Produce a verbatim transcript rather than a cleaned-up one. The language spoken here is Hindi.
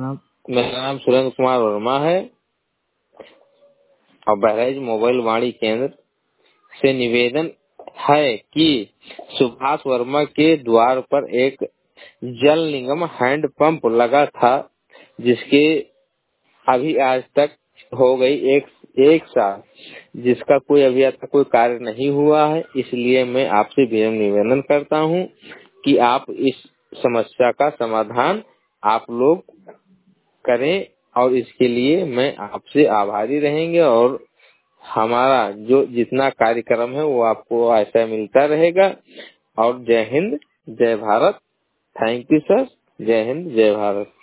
नाम? मेरा नाम सुरेंद्र कुमार वर्मा है और बहराइच मोबाइल वाणी केंद्र से निवेदन है कि सुभाष वर्मा के द्वार पर एक जल निगम हैंड पंप लगा था, जिसके अभी आज तक हो गई एक एक साल, जिसका कोई अभी तक कोई कार्य नहीं हुआ है। इसलिए मैं आपसे विनम्र निवेदन करता हूं कि आप इस समस्या का समाधान आप लोग करें और इसके लिए मैं आपसे आभारी रहेंगे और हमारा जो जितना कार्यक्रम है वो आपको ऐसा मिलता रहेगा। और जय हिंद, जय भारत। Thank you sir. जय हिंद, जय भारत।